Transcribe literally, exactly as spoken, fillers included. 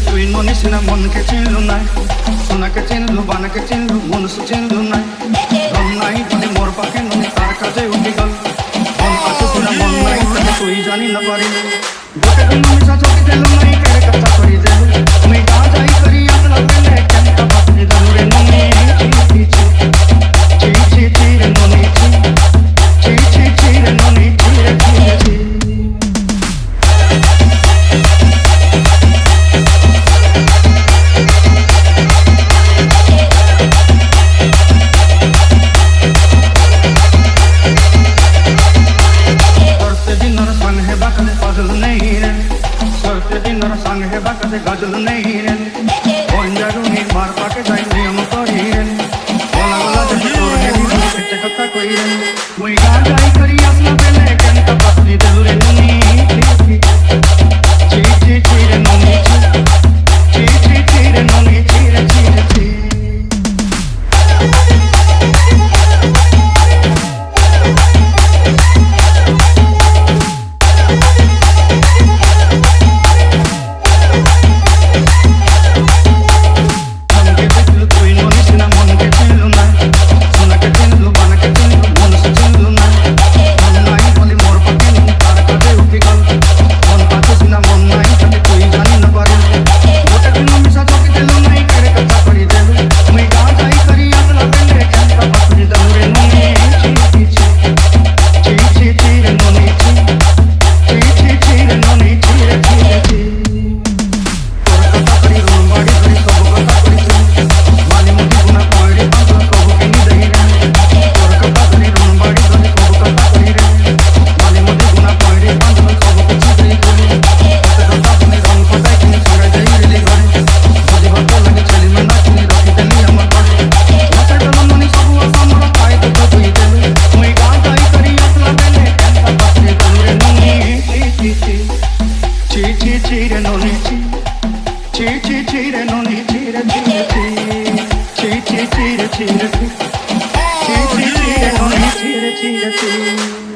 তুই ননিস না মনকে চিনলু নাই সোনাকে চিনলু বানাকে চিনলু মনুষ চিনলু নাই ধন নাই বলে মোর পাখে ননি তার কাছে উঠে গেল মন আছে না মন নাই তাকে তুই জানি না পারি গোটে দিন মিশা চোখে দেলু নাই কেড়ে কথা করি দেলু তুমি গা যাই করি আসলা পেলে কেনটা বাতি দেলু রে ননি ছি ছি ছি ছি রে ননি ছি ছি ছি ছি রে ননি ছি রে ছি রে ছি गजल नहीं रे बंजारुनी मार पाके जाई नियम करी रे बोला बोला जब तोर है किते कथा कोई रे मुई गा जाई करी असला पेले केनता पतली देलु रे ननी ची ची ची रे ननी ची ची ची रे ननी ची रे ची रे ची Chire no ni chi, chi chi chire no ni chire chire chi, chi chi chire chire chi, chi chi chire no ni chire chire chi.